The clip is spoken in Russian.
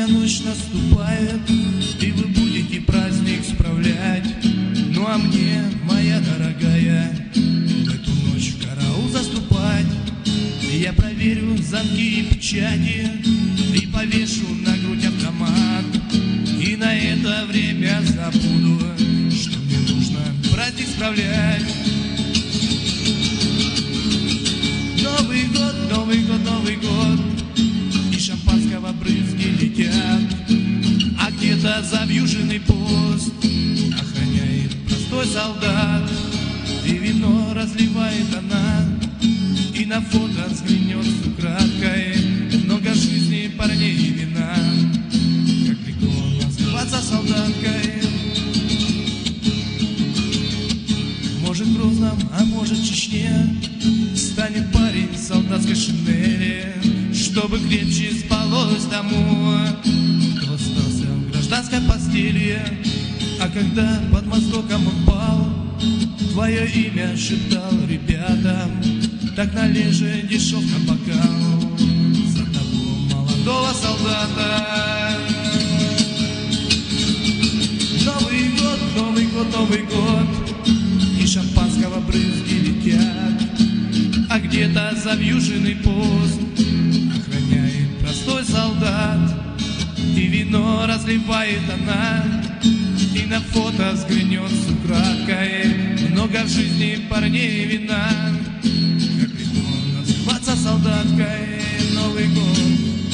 ночь наступает, и вы будете праздник справлять. Ну а мне, моя дорогая, в эту ночь в караул заступать. Я проверю замки и печати, и повешу на грудь автомат. И на это время забуду, что мне нужно праздник справлять. Новый год, Новый год, Новый год, и шампанского брызги летят. А где-то завьюженный пост охраняет простой солдат. И вино разливает она, и на фото взглянет с украдкой. Много жизни, парней и вина, как легко называться солдаткой. Может в Грозном, а может в Чечне станет парень в солдатской шинели, чтобы крепче спалось тому, кто остался в гражданской постели. А когда под Моздоком он пал, твое имя шептал ребятам. Так належи дешевка бокал за того молодого солдата. Новый год, Новый год, Новый год, и шампанского брызги летят. А где-то завьюженный пост охраняет простой солдат. И вино разливает она, и на фото взглянет с украдкой. Много в жизни парней и вина, как легко называться солдаткой. Новый год,